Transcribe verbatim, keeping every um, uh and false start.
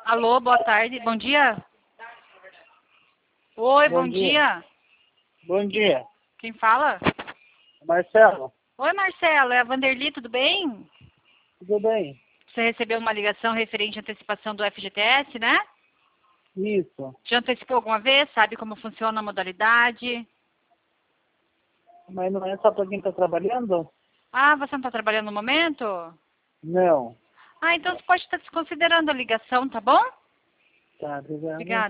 Alô, boa tarde. Bom dia. Oi, bom, Bom dia. dia. Bom dia. Quem fala? Marcelo, Oi, Marcelo. É a Vanderly, tudo bem? tudo bem? Você recebeu uma ligação referente à antecipação do F G T S, né? Isso. Já antecipou alguma vez? Sabe como funciona a modalidade? Mas não é só para quem está trabalhando? Ah, você não está trabalhando no momento? Não. Ah, então você pode estar desconsiderando a ligação, tá bom? Tá, obrigado. Obrigada.